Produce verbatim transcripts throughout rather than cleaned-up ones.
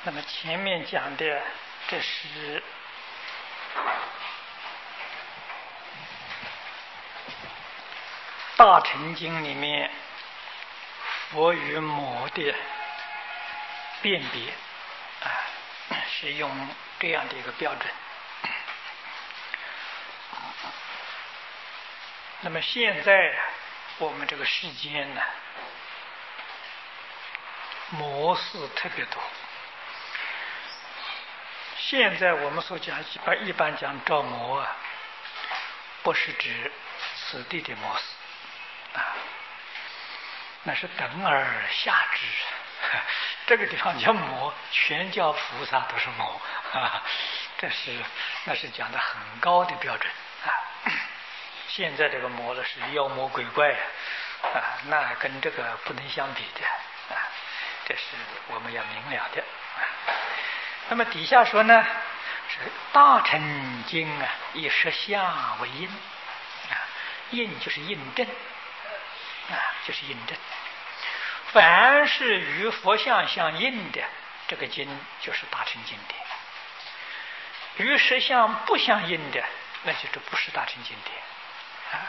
那么前面讲的这是大乘经里面佛与魔的辨别啊，是用这样的一个标准。那么现在我们这个世间呢，魔事特别多。现在我们所讲一般一般讲着魔啊，不是指此地的魔事啊，那是等而下之。这个地方叫魔，全叫菩萨都是魔啊，这是那是讲的很高的标准啊。现在这个魔呢是妖魔鬼怪啊，那跟这个不能相比的啊，这是我们要明了的啊。那么底下说呢，是大乘经啊，以实相为印啊，印就是印证啊，就是印证。凡是与佛像相应的这个经，就是大乘经典；与实相不相应的，那就是不是大乘经典啊。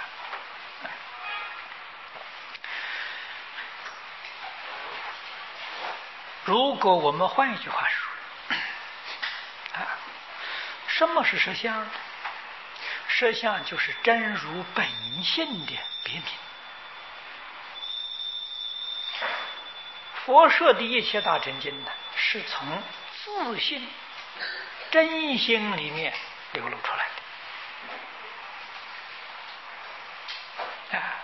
如果我们换一句话说啊，什么是实相？实相就是真如本性的别名。佛说的一切大乘经呢，是从自性真心里面流露出来的啊。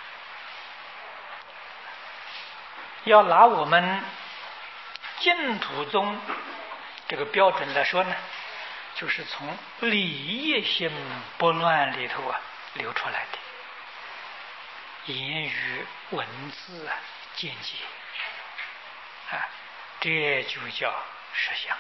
要拿我们净土宗这个标准来说呢，就是从理业心不乱里头啊流出来的言语文字啊见解啊，这就叫实相。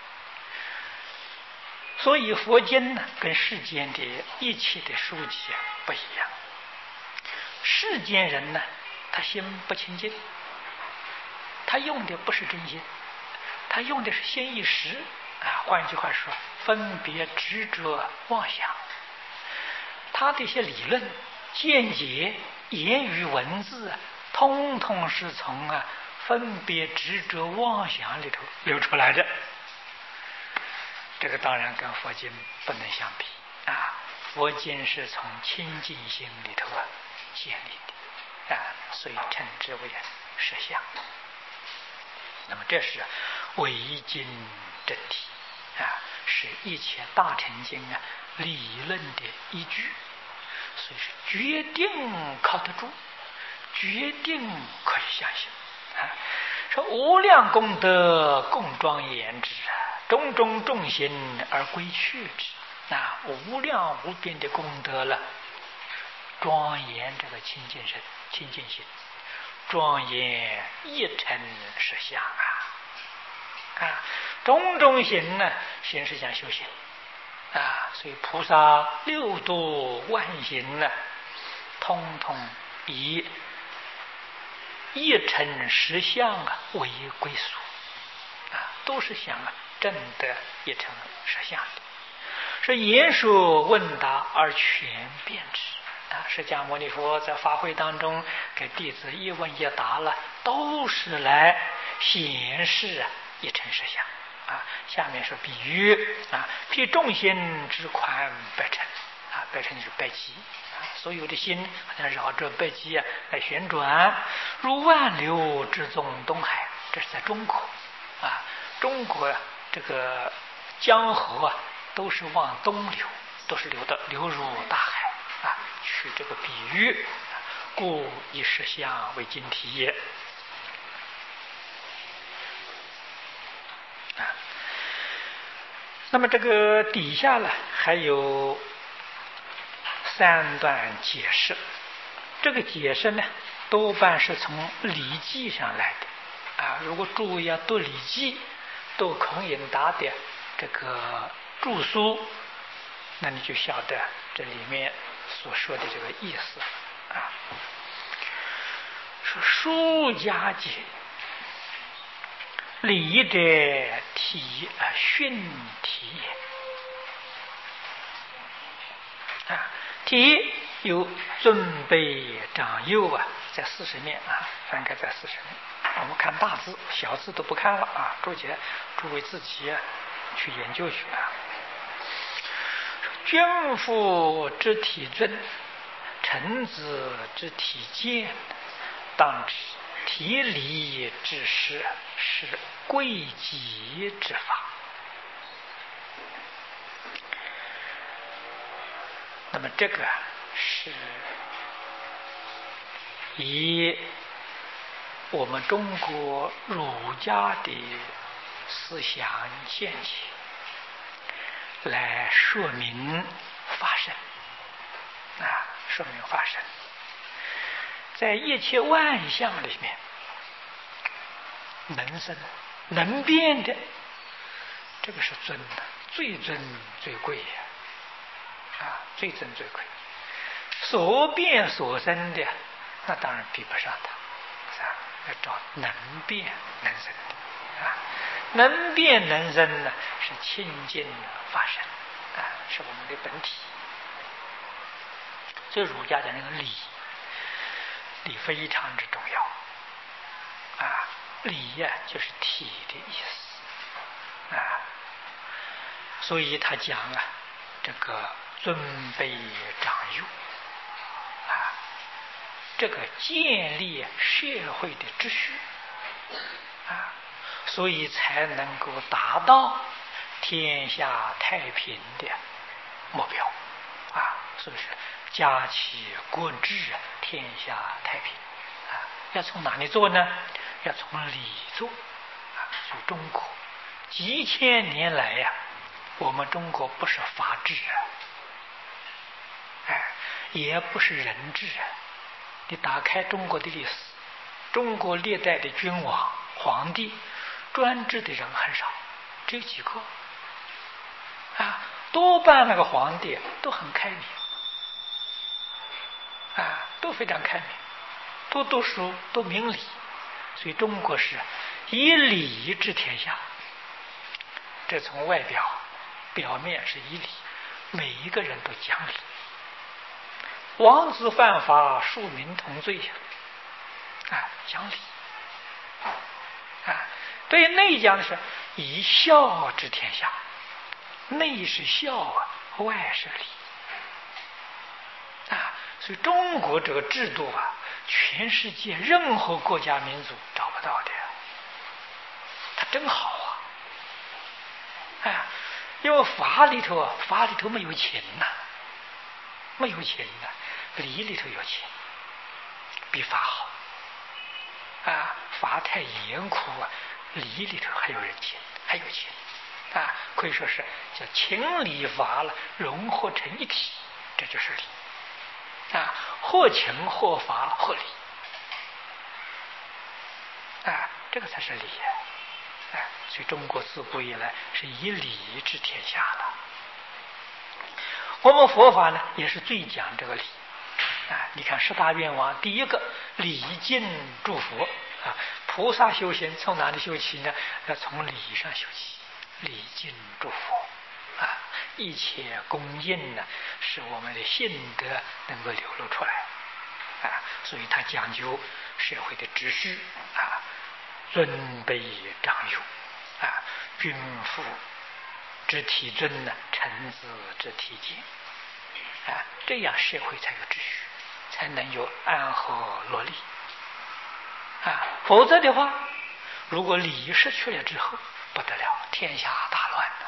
所以佛经呢，跟世间的一切的书籍啊不一样。世间人呢，他心不清净，他用的不是真心，他用的是心一时啊。换句话说，分别执着妄想，他的一些理论、见解、言语、文字，通通是从啊分别执着妄想里头流出来的。这个当然跟佛经不能相比啊，佛经是从清净心里头啊建立的啊，所以称之为实相。那么这是唯经真谛啊，是一切大乘经啊理论的依据，所以是决定靠得住，决定可以相信啊。说无量功德共庄严之，种种众心而归去之。那无量无边的功德了，庄严这个清净身、清净心，庄严一尘实相啊！啊，种种行呢，行是讲修行啊，所以菩萨六度万行呢，通通以一尘实相啊为归宿啊，都是想啊证得一尘实相的，是言说问答而全遍之啊。释迦牟尼佛在法会当中给弟子一问一答了，都是来显示啊一尘实相啊。下面说比喻啊，譬众心之宽百尘啊，百尘就是百计啊，所有的心好像绕着百计啊来旋转，如万流之中东海。这是在中国啊，中国啊这个江河啊都是往东流，都是流的流入大海啊。取这个比喻，故以实相为经题也啊。那么这个底下呢还有三段解释，这个解释呢多半是从《礼记》上来的啊。如果诸位要读《礼记》，读孔颖达的这个著书，那你就晓得这里面所说的这个意思啊。说书家解礼者体啊，训体也啊，体有尊卑长幼啊，在四十面啊，翻开在四十面。我们看大字，小字都不看了啊，注解诸位自己啊去研究去啊。君父之体尊，臣子之体贱，当知体礼之事，是贵己之法。那么这个是以我们中国儒家的思想见解来说明法身啊，说明法身，在一切万象里面，能生能变的，这个是尊的，最尊最贵呀！啊，最尊最贵。所变所生的，那当然比不上它。啊，要找能变能生的啊，能变能生呢，是清净法身啊，是我们的本体。所以儒家讲那个礼，礼非常之重要啊，礼呀、啊、就是体的意思啊，所以他讲啊，这个尊卑长幼啊，这个建立社会的秩序啊，所以才能够达到天下太平的目标啊，是不是？家齐国治，天下太平啊！要从哪里做呢？要从礼做啊！所以中国几千年来呀、啊，我们中国不是法治啊，哎，也不是人治啊。你打开中国的历史，中国历代的君王、皇帝，专制的人很少，只有几个啊。多半那个皇帝都很开明。啊，都非常开明，都读书，都明理，所以中国是以礼治天下。这从外表，表面是以礼，每一个人都讲理。王子犯法，庶民同罪呀！啊，讲理。啊，对内讲的是以孝治天下，内是孝啊，外是礼。啊。所以中国这个制度啊，全世界任何国家民族找不到的，它真好啊！哎，因为法里头啊，法里头没有情呐、啊，没有情呐、啊，理里头有情，比法好。啊，法太严酷啊，理里头还有人情，还有情啊，可以说是叫情理法了，融合成一体，这就是理。啊，或情或法或理啊，这个才是理啊！所以中国自古以来是以礼治天下的。我们佛法呢，也是最讲这个礼啊。你看十大愿望，第一个礼敬诸佛啊，菩萨修行从哪里修起呢？要从礼上修起，礼敬诸佛。啊，一切恭敬呢，使我们的信德能够流露出来啊，所以他讲究社会的秩序啊，尊卑长幼啊，君父之体尊呢，臣子之体谦啊，这样社会才有秩序，才能有安和乐利啊，否则的话，如果礼失去了之后，不得了，天下大乱了。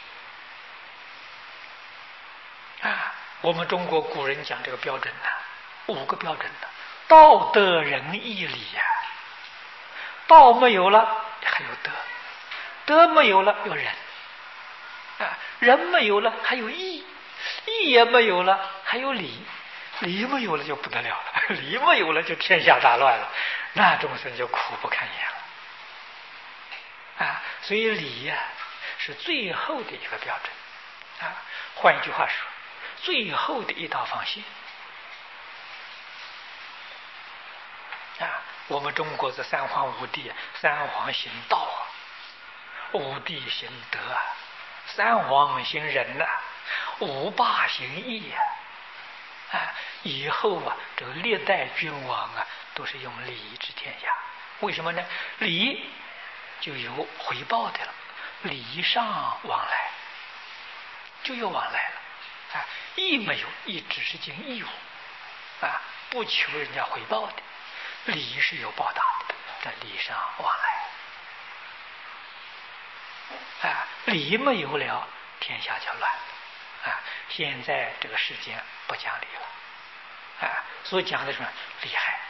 啊，我们中国古人讲这个标准呢、啊，五个标准呢、啊，道德仁义礼呀、啊。道没有了，还有德；德没有了，有仁；啊，仁没有了，还有义；义也没有了，还有礼；礼没有了就不得了了，礼没有了就天下大乱了，那众生就苦不堪言了。啊，所以礼呀、啊、是最后的一个标准。啊，换一句话说。最后的一道防线啊！我们中国这三皇五帝、三皇行道啊， 五帝行德，三皇行仁呐、啊，五霸行义呀、啊，啊，以后啊，这个历代君王啊，都是用礼治天下。为什么呢？礼就有回报的了，礼尚往来，就有往来了。啊，义没有，义只是尽义务，啊，不求人家回报的。礼是有报答的，这礼尚往来。啊，礼没有了，天下就乱了。啊，现在这个世间不讲理了。啊，所以讲的什么利害？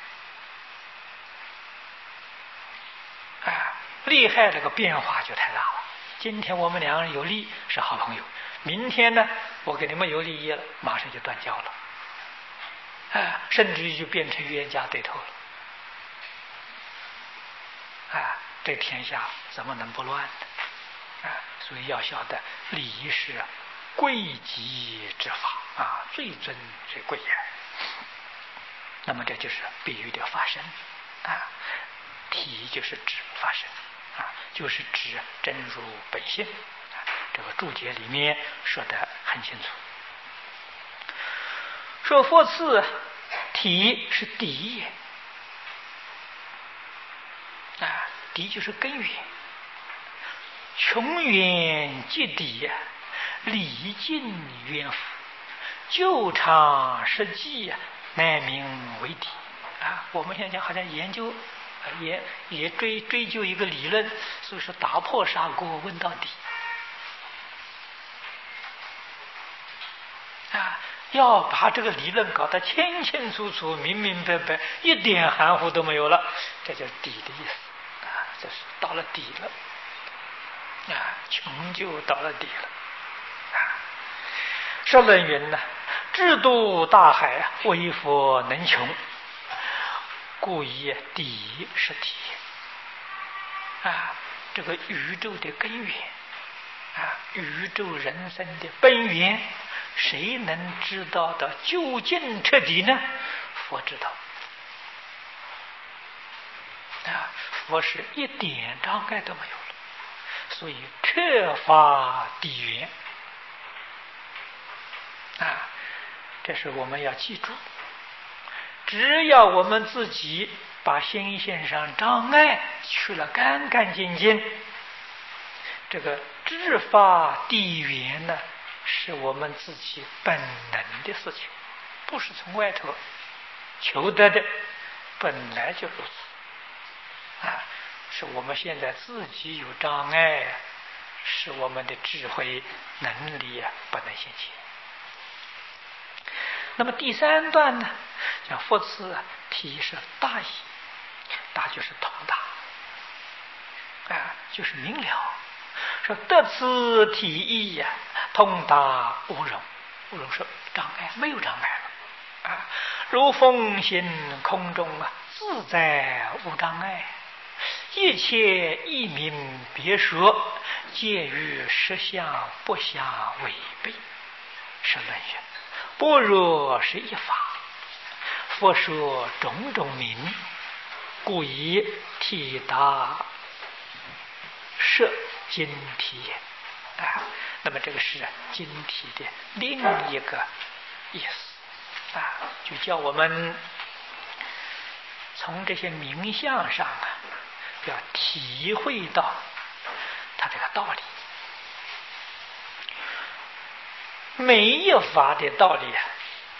啊，利害这个变化就太大了。今天我们两个人有利是好朋友，明天呢，我跟你们有利益了，马上就断交了。啊，甚至于就变成冤家对头了。啊，这天下怎么能不乱呢？啊，所以要晓得礼是贵极之法啊，最尊最贵也。那么这就是比喻的发生啊，体就是指发生啊，就是指真如本性啊。这个注解里面说得很清楚，说佛次体是底也啊，底就是根源，穷源极底，理尽渊伏，旧常实际，乃名为底啊。我们现在讲好像研究也也追追究一个理论，所以说打破砂锅问到底啊，要把这个理论搞得清清楚楚、明明白白，一点含糊都没有了，这就是底的意思啊，这是到了底了啊，穷就到了底了啊。说论云呢，智度大海，微佛能穷，故以底是体啊，这个宇宙的根源啊，宇宙人生的本源，谁能知道的究竟彻底呢？佛知道啊，佛是一点障碍都没有了，所以彻发底源啊，这是我们要记住。只要我们自己把心性上障碍去了干干净净，这个知发地缘呢，是我们自己本能的事情，不是从外头求得的，本来就如此啊！是我们现在自己有障碍，是我们的智慧能力啊不能现前。那么第三段呢，讲佛次体是大义，大就是通达啊，就是明了。说得此体义呀、啊，通达无容，无容是障碍，没有障碍了啊。如风行空中啊，自在无障碍，一切义名别说，皆与实相不相违背。是论云，般若是一法，佛说种种名，故以体达摄经体也啊。那么这个是经体的另一个意思啊，就叫我们从这些名相上啊，要体会到它这个道理。每一法的道理啊，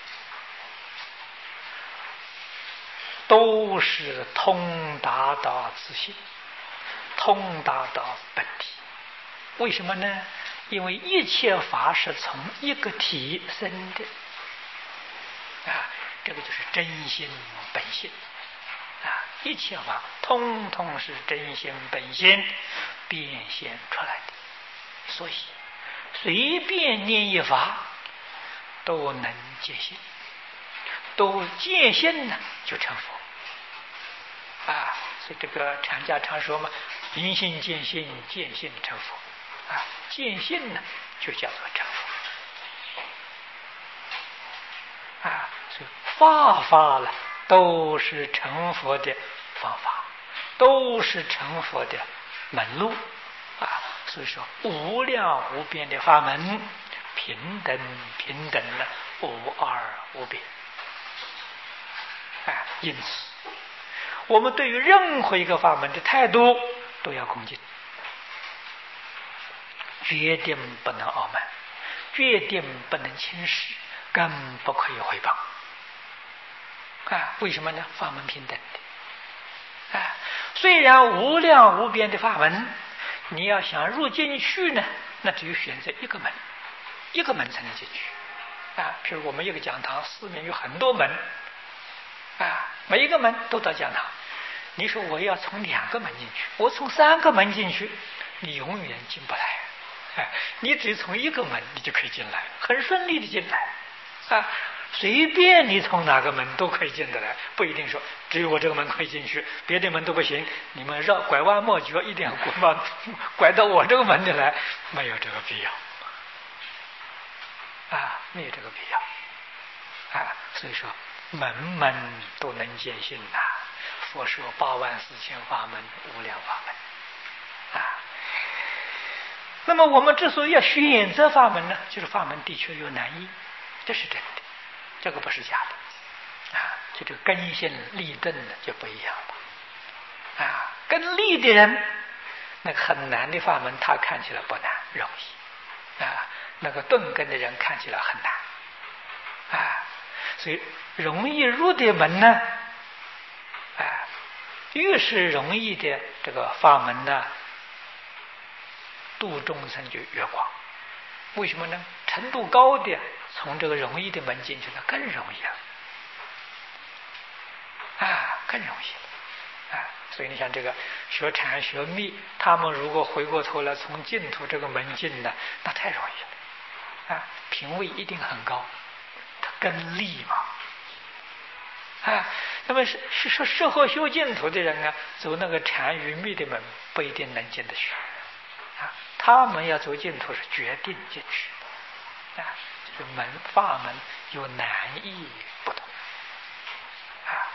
都是通达到自性，通达到本体。为什么呢？因为一切法是从一个体生的啊，这个就是真心本性啊，一切法通通是真心本性变现出来的，所以随便念一法都能见性，都见性呢就成佛啊。所以这个禅家常说嘛，明心见性，见性成佛啊，见性呢就叫做成佛啊。所以法法了都是成佛的方法，都是成佛的门路啊， 所以说无量无边的法门，平等平等的，无二无别。啊，因此我们对于任何一个法门的态度都要恭敬，决定不能傲慢，决定不能轻视，更不可以毁谤。啊，为什么呢？法门平等的。啊，虽然无量无边的法门，你要想入进去呢，那只有选择一个门，一个门才能进去。啊，譬如我们一个讲堂，四面有很多门，啊，每一个门都到讲堂。你说我要从两个门进去，我从三个门进去，你永远进不来。哎，你只从一个门，你就可以进来，很顺利的进来。啊，随便你从哪个门都可以进得来，不一定说只有我这个门可以进去，别的门都不行。你们绕拐弯抹角，一定要拐拐到我这个门里来，没有这个必要。啊，没有这个必要。啊，所以说门门都能见性呐、啊。佛说八万四千法门，无量法门。啊，那么我们之所以要选择法门呢，就是法门的确有难易，这是真的，这个不是假的。啊，就这个根性立顿的就不一样了。啊，根立的人，那个很难的法门，他看起来不难，容易。啊，那个顿根的人看起来很难。啊，所以容易入的门呢，啊，越是容易的这个法门呢，度众生就越广。为什么呢？程度高的从这个容易的门进去的更容易了。啊，更容易了。啊，所以你像这个学禅学密，他们如果回过头来从净土这个门进呢，那太容易了。啊，品位一定很高，他根利嘛。啊，那么是是说适合修净土的人啊，走那个禅与密的门不一定能进得去。啊，他们要走净土是决定进去。啊，就是门法门有难易不同。啊，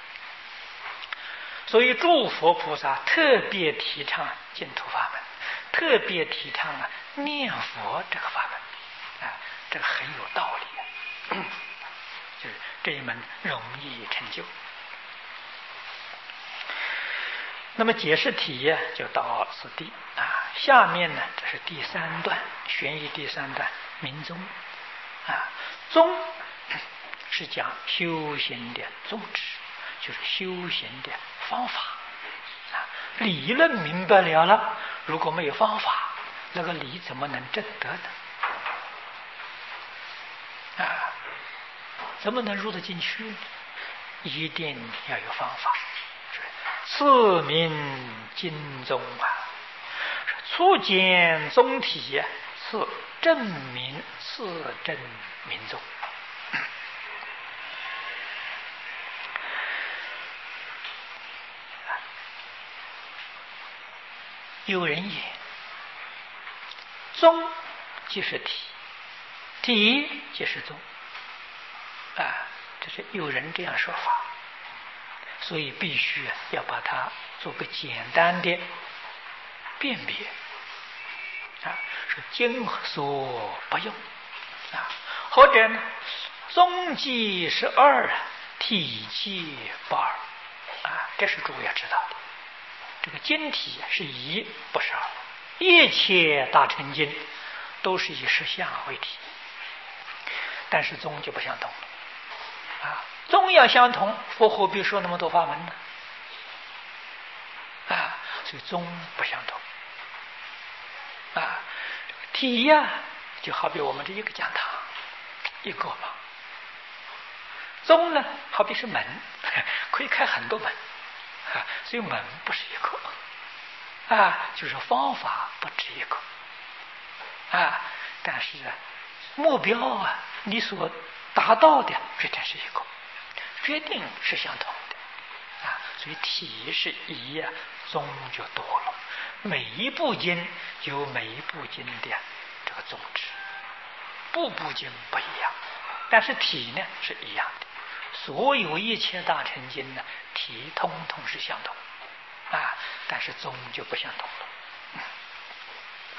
所以诸佛菩萨特别提倡净土法门，特别提倡啊念佛这个法门。啊，这个很有道理。就是这一门容易成就。那么解释题呀，就到此地啊。下面呢，这是第三段，玄义第三段，明宗啊。宗是讲修行的宗旨，就是修行的方法啊。理论明白了了，如果没有方法，那个理怎么能证得呢？啊，怎么能入得进去呢？一定要有方法。次名经宗啊，初见宗体呀，次正名，次正名宗。有人言，宗即是体，体即是宗。啊，这是有人这样说法，所以必须要把它做个简单的辨别。啊，说经所不用啊，或者呢，宗即是二，体即不二啊，这是诸位要知道的。这个经体是一，不是二。一切大乘经都是以实相为体，但是宗就不相同了。啊，宗要相同，佛何必说那么多法门呢？啊，所以宗不相同。啊，体呀、啊，就好比我们这一个讲堂，一个嘛。宗呢，好比是门，可以开很多门，啊，所以门不是一个，啊，就是方法不止一个，啊，但是啊，目标啊，你所达到的决定是一个，决定是相同的，啊，所以体是一呀、啊，宗就多了。每一部经有每一部经的这个宗旨，部部经不一样，但是体呢是一样的。所有一切大乘经呢，体通通是相同啊，但是宗就不相同了。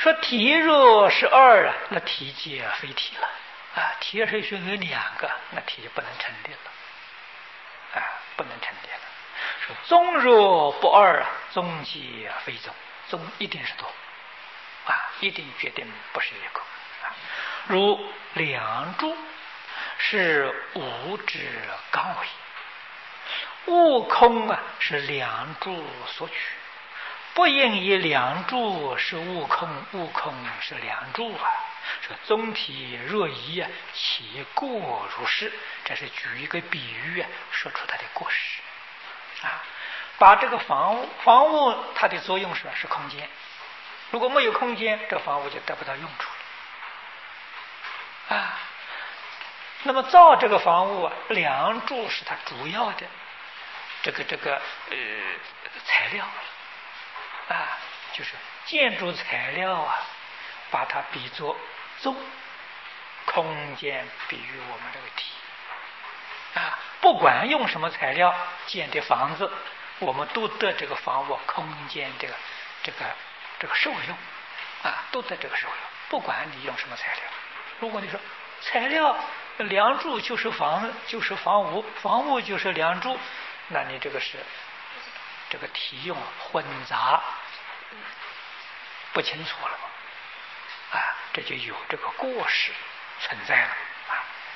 说体若是二啊，那体皆非体了啊。体是说有两个，那体就不能成立了啊，不能成立了。说宗若不二啊，宗皆非宗，宗一定是多啊，一定决定不是一个啊。如两柱是物之刚为，悟空啊是两柱所取，不应以两柱是悟空，悟空是两柱啊。说宗体若一啊，其过如是。这是举一个比喻啊，说出它的过失啊。把这个房屋，房屋它的作用是是空间，如果没有空间，这个房屋就得不到用处了啊。那么造这个房屋啊，梁柱是它主要的这个这个呃材料啊，就是建筑材料啊，把它比作宗，空间比喻我们这个体啊，不管用什么材料建的房子，我们都得这个房屋空间这个这个这个受用啊，都得这个受用，不管你用什么材料。如果你说材料梁柱就是房就是房屋，房屋就是梁柱，那你这个是这个体用混杂不清楚了嘛？啊，这就有这个过失存在了啊。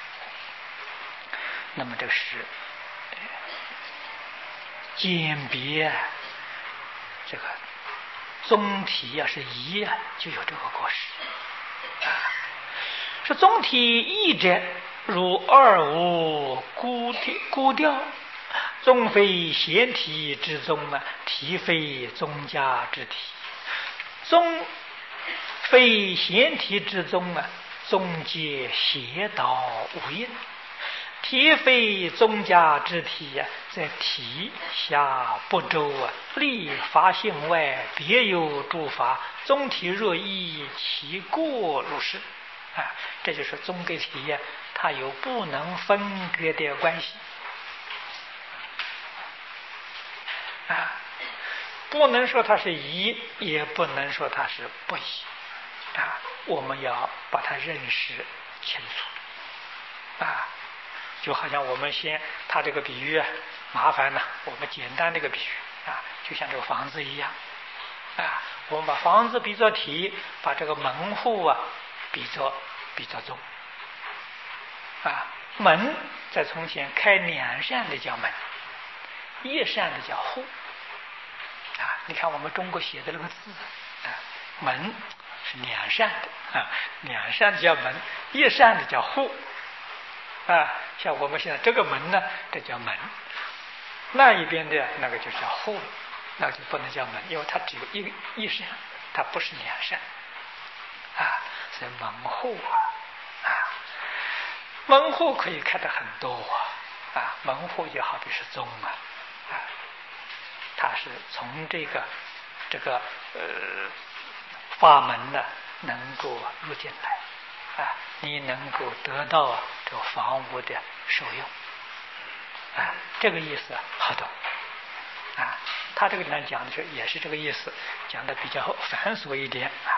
那么这是鉴别这个宗体啊是一啊，就有这个过失啊。是宗体异者，如二无孤孤调，宗非贤体之宗啊，体非宗家之体。宗非贤体之宗啊，宗皆邪道无应。体非宗家之体呀、啊，在体下不周啊，立法性外别有诸法，宗体若异，其过如是啊。这就是宗跟体呀、啊，它有不能分割的关系啊，不能说它是一，也不能说它是不一啊。我们要把它认识清楚啊。就好像我们先他这个比喻啊，麻烦呢，我们简单这个比喻啊，就像这个房子一样啊，我们把房子比作体，把这个门户啊比作比作宗啊。门在从前开两扇的叫门，一扇的叫户啊。你看我们中国写的那个字啊，门是两扇的啊，两扇叫门，一扇的叫户。啊，像我们现在这个门呢，这叫门；那一边的那个就叫户，那就不能叫门，因为它只有一一扇，它不是两扇啊。所以门户啊，啊，门户可以开得很多啊，啊，门户就好比是宗啊，啊，它是从这个这个呃法门呢，能够入进来。啊，你能够得到这个房屋的受用，啊，这个意思好懂啊。他这个呢讲的是也是这个意思，讲的比较繁琐一点啊。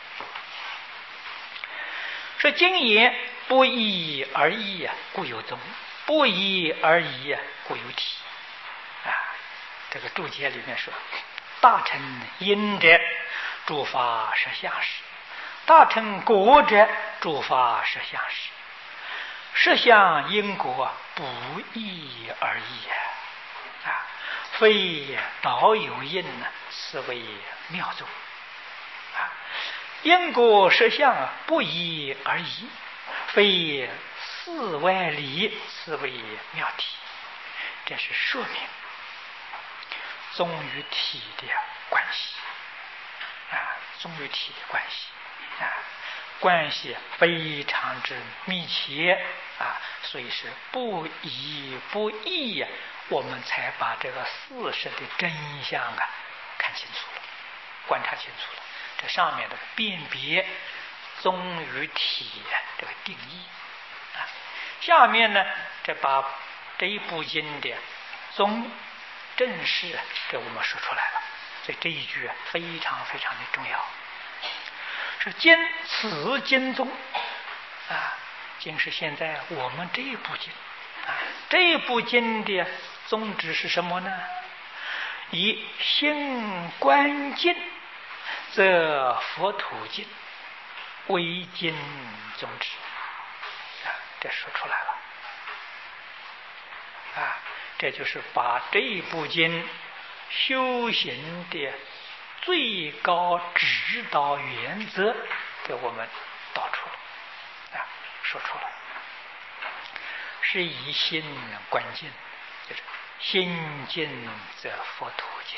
说经言不一而异啊，故有宗；不一而异啊，故有体。啊，这个注解里面说，大乘因者，诸法实相实。大乘果者，诸法实相实。实相因果不一而异啊，非道有因呢，是为妙宗啊。因果实相啊，不一而异，非四外理，是为妙体。这是说明宗与体的关系啊，宗与体的关系啊。关系非常之密切啊，所以是不一不异呀、啊，我们才把这个事实的真相啊看清楚了，观察清楚了。这上面的辨别宗与体这个定义啊，下面呢，这把这一部经的宗正式给我们说出来了，所以这一句非常非常的重要。 是经此经宗啊，经是现在我们这一部经啊，这一部经的宗旨是什么呢？以心观经，则佛土经为经宗旨啊，这说出来了啊，这就是把这一部经修行的最高指导原则给我们导出了啊，说出了，是以心观经，就是心经则佛土经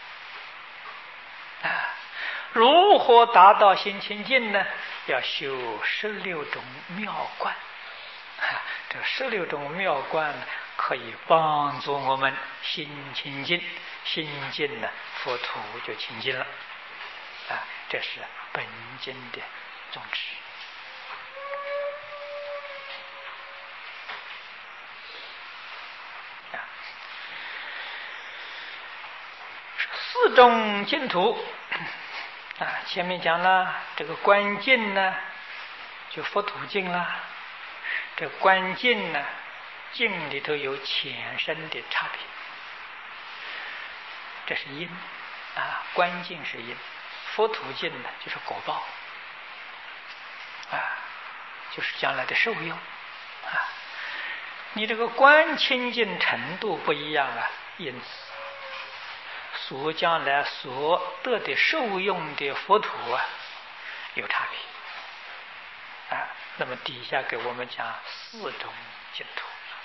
啊。如何达到心清净呢？要修十六种妙观啊，这十六种妙观可以帮助我们心清净，心净呢，佛土就清净了啊，这是本经的宗旨啊。四种净土啊，前面讲了这个观境呢，就佛土境啦。这观境呢，境里头有浅深的差别，这是因啊，观境是因，佛土境呢就是果报啊，就是将来的受用啊。你这个观清净程度不一样啊，因此所将来所得的受用的佛土啊有差别啊。那么底下给我们讲四种净土，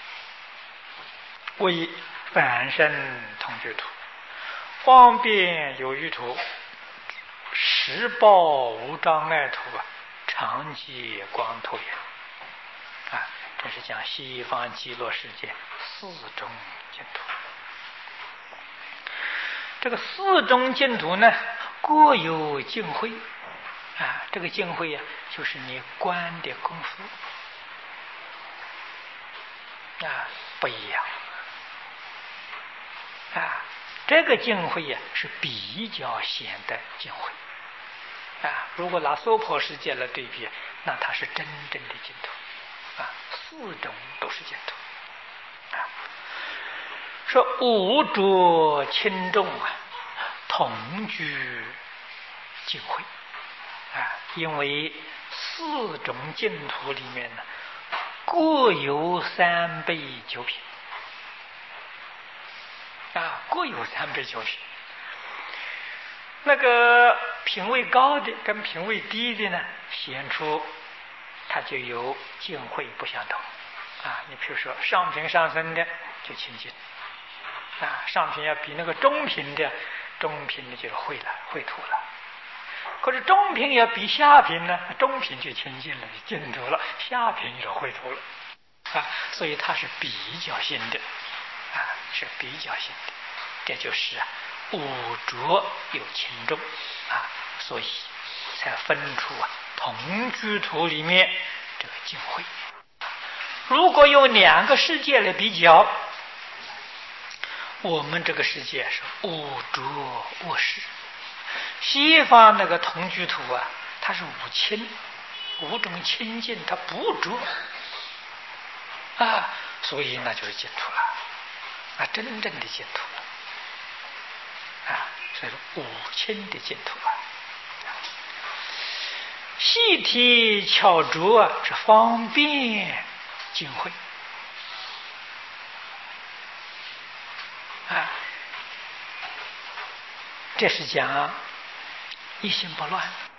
为凡身同居土，方便有余土，实报无障碍土啊，常寂光土也啊。这是讲西方极乐世界四种净土。这个四种净土呢，各有净慧啊。这个净慧啊，就是你观的功夫啊不一样啊。这个净慧呀、啊、是比较显的净慧啊。如果拿娑婆世界来对比，那它是真正的净土啊。四种都是净土啊。说五浊轻重啊，同居净慧啊，因为四种净土里面呢，各有三倍九品啊，各有三倍九品。那个品位高的跟品位低的呢，显出它就有净慧不相同啊。你比如说上品上升的就清净啊，上品要比那个中品的，中品的就秽了，秽土了。可是中品要比下品呢，中品就清净了，净土了，下品就秽土了啊。所以它是比较性的啊，是比较性的。这就是啊，五浊有轻重啊，所以才分出啊同居土里面这个净慧。如果用两个世界来比较，我们这个世界是五浊恶世，西方那个同居土啊，它是五清，五种清净，它不浊啊，所以那就是净土了啊，真正的净土了啊，所以说五清的净土啊。细体巧拙啊，是方便净慧啊，这是讲一心不乱